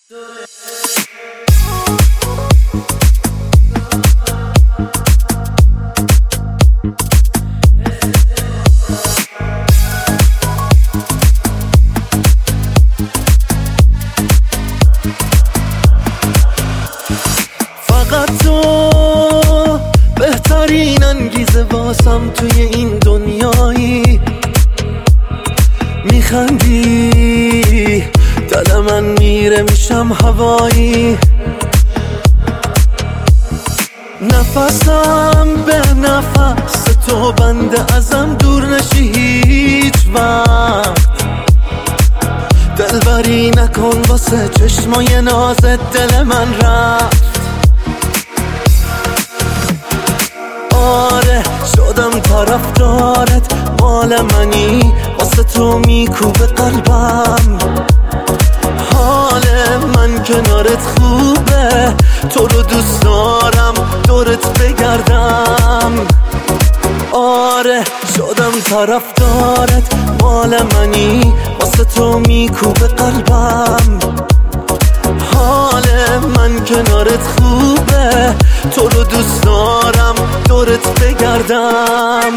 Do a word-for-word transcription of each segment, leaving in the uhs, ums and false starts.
فقط تو بهترین انگیزه واسم توی این دنیایی. میخندی دل من میره میشم هوایی. نفسم به نفس تو بنده ازم دور نشی هیچ وقت. دلبری نکن واسه چشمای نازت دل من رفت. آره شدم طرفدارت، مال منی، واسه تو میکوبه قلبم. حال من کنارت خوبه، تو رو دوست دارم دورت بگردم. آره شدم طرفدارت، مال منی، واسه تو میکوبه قلبم. حال من کنارت خوبه، تو رو دوست دارم دورت بگردم.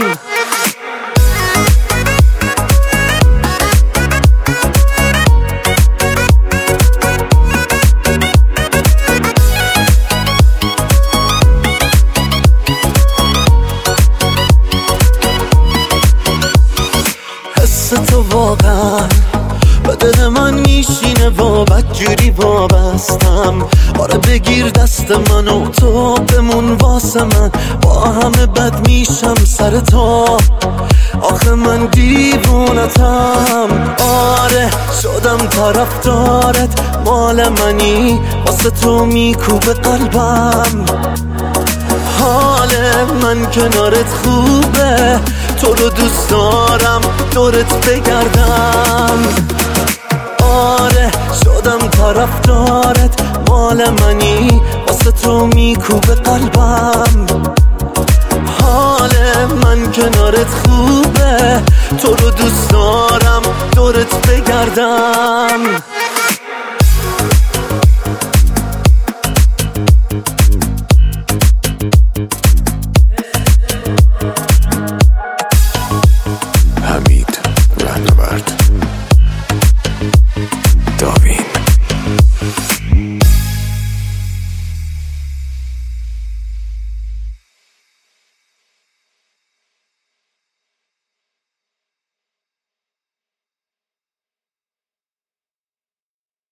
حس تو واقعا به دل من میشینه و بدجوری وابستم. آره بگیر دست منو تو بمون واسه من، با همه بد میشم سر تو. آخه من دیوونتم. آره شدم طرفدارت، مال منی، واسه تو میکوبه قلبم. حال من کنارت خوبه، تو رو دوست دارم دورت بگردم. آره شدم طرفدارت، مال منی، واسه تو میکوبه قلبم. حال من کنارت خوبه، تو رو دوست دارم دورت بگردم.